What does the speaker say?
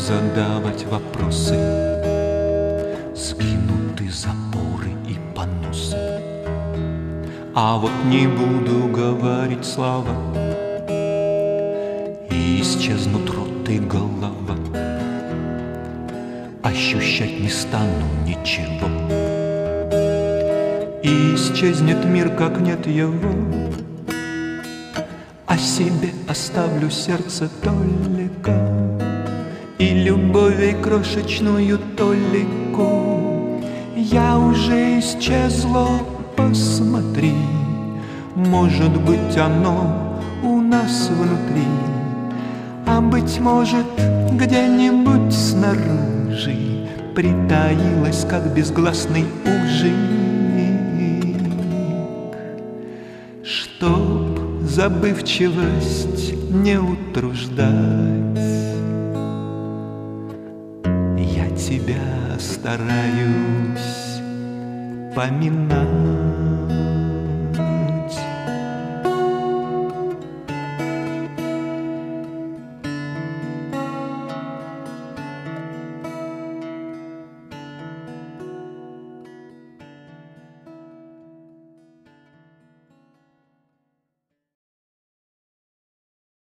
задавать вопросы, сгинуты запоры и поносы. А вот не буду говорить слова, и исчезнут рот и голова. Ощущать не стану ничего, и исчезнет мир, как нет его. А себе оставлю сердце только и любовь крошечную толику. Я уже исчезла, посмотри, может быть, оно у нас внутри, а быть может, где-нибудь снаружи притаилась, как безгласный ужик. Чтоб забывчивость не утруждать, я тебя стараюсь поминать.